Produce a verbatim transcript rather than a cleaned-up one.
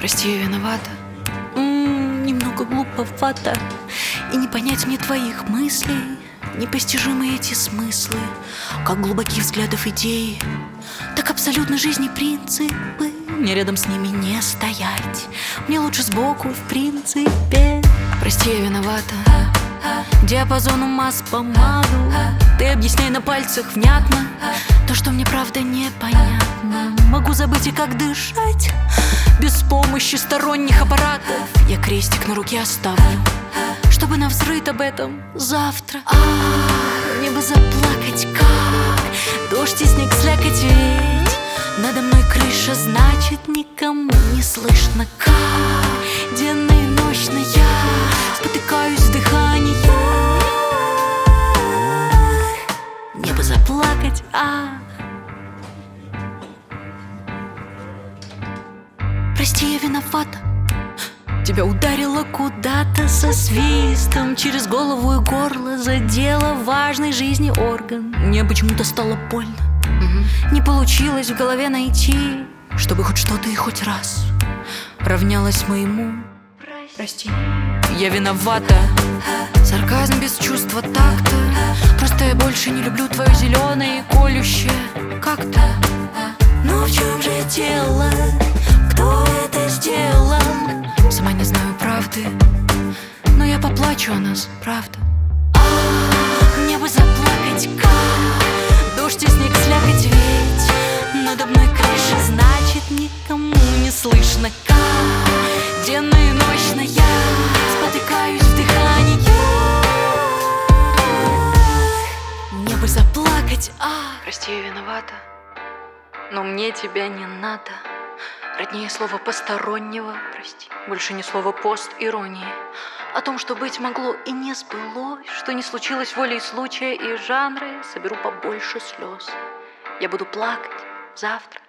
Прости, я виновата. М-м, немного глуповато. И не понять мне твоих мыслей. Непостижимы эти смыслы, как глубоки взглядов идеи, так абсолютно жизни принципы. Мне рядом с ними не стоять, мне лучше сбоку в принципе. Прости, я виновата. Диапазон ума с помаду. Ты объясняй на пальцах внятно то, что мне правда непонятно. Могу забыть и как дышать без помощи сторонних аппаратов. Я крестик на руке оставлю, чтобы навзрыть об этом завтра. Ах, мне бы заплакать как дождь и снег, слякоть, ведь надо мной крыша, значит никому не слышно, как денно и ночно я спотыкаюсь в дыхании. Мне бы заплакать, ах. Прости, я виновата. Тебя ударило куда-то со свистом, через голову и горло задела важный жизни орган. Мне почему-то стало больно. Угу. Не получилось в голове найти, чтобы хоть что-то и хоть раз равнялось моему. Прости, я виновата. Сарказм без чувства такта. Просто я больше не люблю твое зеленое и колющее как-то. Но в чем же дело? Кто это сделал? Сама не знаю правды, но я поплачу о нас, правда. Ах, мне бы заплакать как дождь и снег, слякоть, ведь надо мной крыша, значит никому не слышно, как денно и ночно я спотыкаюсь в дыхании. Мне бы заплакать, ах. Прости, я виновата, но мне тебя не надо. Роднее слова постороннего, прости, больше ни слова пост-иронии. О том, что быть могло и не сбылось, что не случилось волей случая и жанры, соберу побольше слез. Я буду плакать завтра.